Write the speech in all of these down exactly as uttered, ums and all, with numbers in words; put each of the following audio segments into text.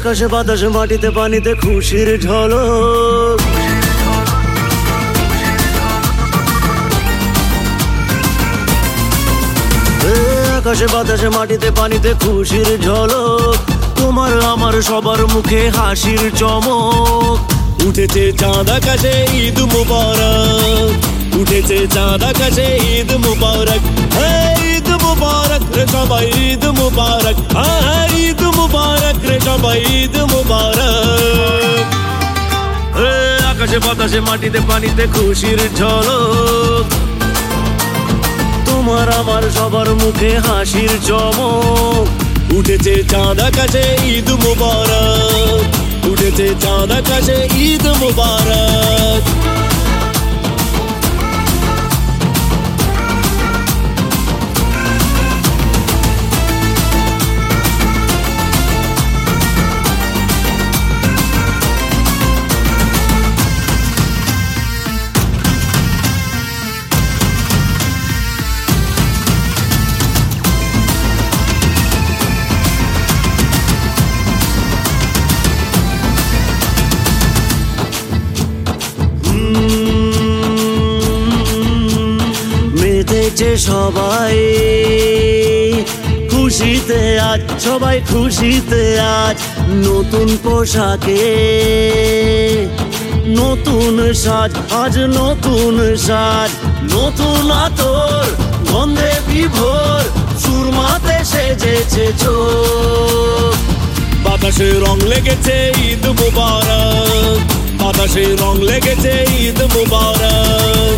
আকাশে বাতাসে মাটিতে পানিতে খুশির ঝলক। আকাশে বাতাসে মাটিতে পানিতে খুশির ঝলক, তোমার আমার সবার মুখে হাসির চমক। উঠেছে চাঁদ আকাশে ঈদ মুবারক, উঠেছে চাঁদ আকাশে ঈদ মুবারক, ঈদ মুবারক রে সবাই ঈদ মুবারক, ঈদ মুবারক রে সবাই ঈদ মুবারক। আকাশে বাতাসে মাটিতে পানিতে খুশির ঝলক, তোমার আমার সবার মুখে হাসির চমক। উঠেছে চাঁদ আকাশে ঈদ মুবারক, উঠেছে চাঁদ আকাশে ঈদ মুবারক। মেতেছে সবাই খুশিতে আজ, সবাই খুশিতে আজ। নতুন পোশাকে নতুন সাজ, আজ নতুন সাজ। নতুন আতর গন্ধে বিভোর, সুরমাতে সেজেছে চোখ। বাতাসে রং লেগেছে ঈদ মুবারক, বাতাসে রং লেগেছে ঈদ মুবারক।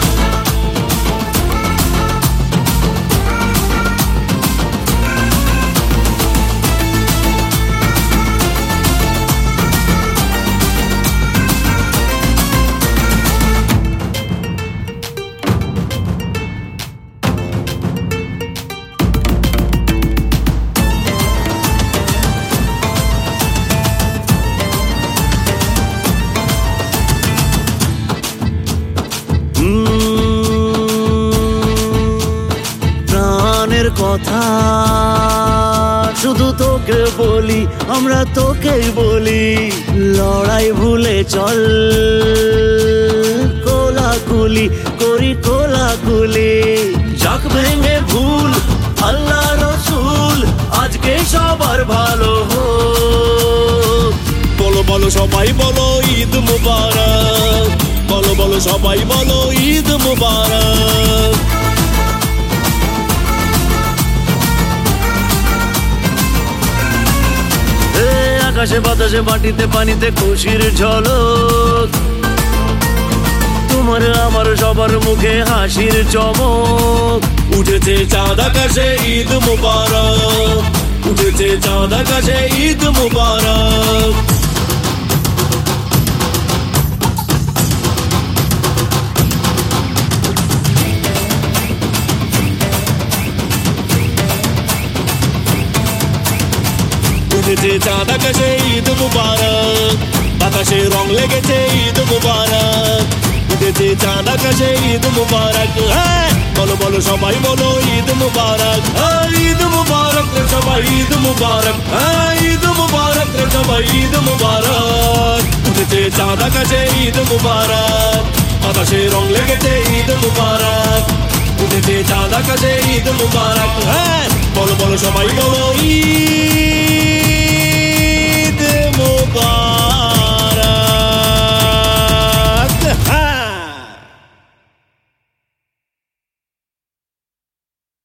প্রাণের কথা শুধু তোকে বলি, আমরা তোকেই বলি। লড়াই ভুলে চল কোলাকুলি করি, কোলাকুলি। যাক ভেঙে ভুল আল্লাহ রসুল, আজকে সবার ভালো হোক। বলো বলো সবাই বলো ঈদ মুবারক, বলো বলো সবাই বলো ঈদ মুবারক। আকাশে বাতাসে মাটিতে পানিতে খুশির ঝলক, তোমার আমার সবার মুখে হাসির চমক। উঠেছে চাঁদ আকাশে ঈদ মুবারক, উঠেছে চাঁদ আকাশে ঈদ মুবারক। উঠেছে চাঁদ আকাশে ঈদ মুবারক, বাতাসে রং লেগেছে ঈদ মুবারক। উঠেছে চাঁদ আকাশে ঈদ মুবারক, হ্যাঁ বলো বলো সবাই বলো ঈদ মুবারক, ঈদ মুবারক রে সবাই ঈদ মুবারক, ঈদ মুবারক রে সবাই ঈদ মুবারক। উঠেছে চাঁদ আকাশে ঈদ মুবারক, বাতাসে রং লেগেছে ঈদ মুবারক। উঠেছে চাঁদ আকাশে ঈদ মুবারক, হ্যাঁ বলো বলো সবাই বলো ঈদ